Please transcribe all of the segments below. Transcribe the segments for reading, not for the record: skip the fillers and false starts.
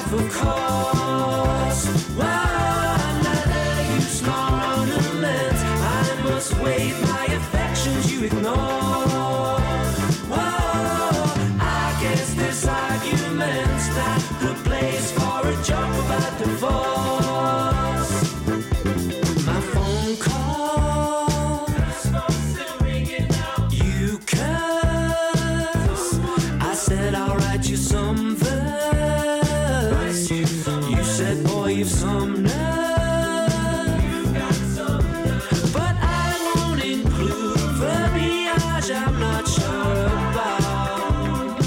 life, of course. Whoa, now you snore ornaments. I must wait my affections you ignore. Whoa, I guess this argument's not the place for a joke about divorce. My phone calls, you curse. I said I'll write you some verse. You said, boy, you've some nerve. But I won't include verbiage I'm not sure about.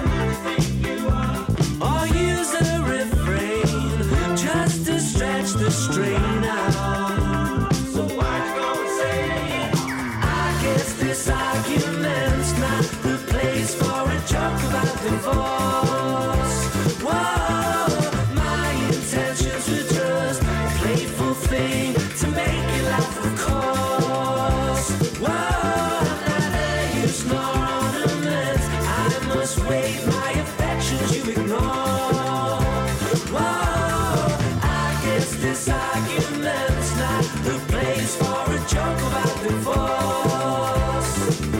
Or use a refrain just to stretch the strain out. So what you gonna say? I guess this argument's not the place for a joke about divorce. Whoa, my intentions were just a playful thing to make you laugh, of course. Whoa, now that you snore ornaments, I must wait my affections you ignore. Whoa, I guess this argument's not the place for a joke about divorce.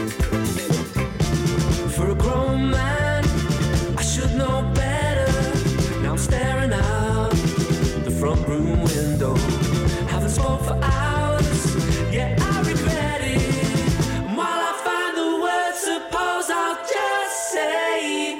For a grown man, I should know better. Now I'm staring out the front room window. Haven't spoke for hours, yeah, I regret it. And while I find the words, suppose I'll just say,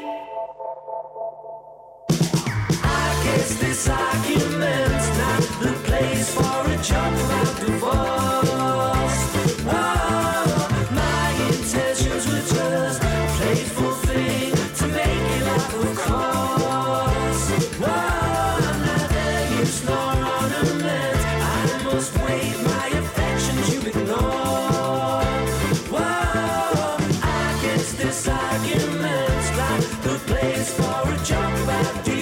I guess this argument's not the place for a joke about divorce. Whoa, my intentions were just a playful thing to make you laugh, of course. Whoa, now that you snore ornaments, I must wait my affections you ignore. Whoa, I guess this argument's not the place for a joke about divorce.